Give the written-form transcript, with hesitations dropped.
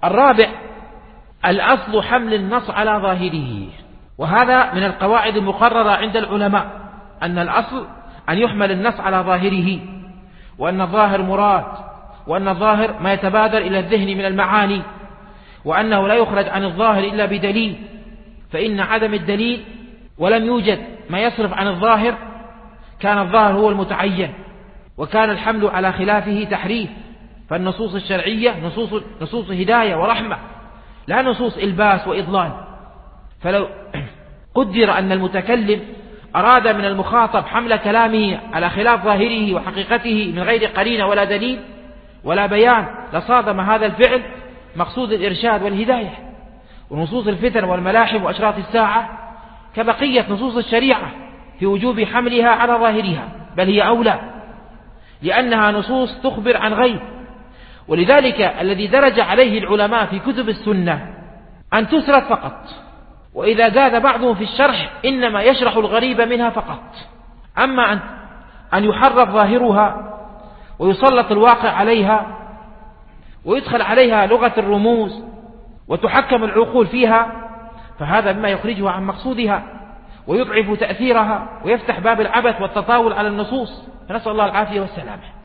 الرابع الأصل حمل النص على ظاهره، وهذا من القواعد المقررة عند العلماء، أن الأصل أن يحمل النص على ظاهره، وأن الظاهر مراد، وأن الظاهر ما يتبادر إلى الذهن من المعاني، وأنه لا يخرج عن الظاهر إلا بدليل، فإن عدم الدليل ولم يوجد ما يصرف عن الظاهر كان الظاهر هو المتعين، وكان الحمل على خلافه تحريف. فالنصوص الشرعية نصوص هداية ورحمة، لا نصوص إلباس وإضلال. فلو قدر أن المتكلم أراد من المخاطب حمل كلامه على خلاف ظاهره وحقيقته من غير قرينة ولا دليل ولا بيان، لصادم هذا الفعل مقصود الإرشاد والهداية. ونصوص الفتن والملاحم وأشراط الساعة كبقية نصوص الشريعة في وجوب حملها على ظاهرها، بل هي أولى، لأنها نصوص تخبر عن غيب. ولذلك الذي درج عليه العلماء في كتب السنة أن تسرد فقط، وإذا زاد بعضهم في الشرح إنما يشرح الغريب منها فقط. أما أن يحرف ظاهرها ويسلط الواقع عليها ويدخل عليها لغة الرموز وتحكم العقول فيها، فهذا مما يخرجها عن مقصودها ويضعف تأثيرها ويفتح باب العبث والتطاول على النصوص، فنسأل الله العافية والسلامة.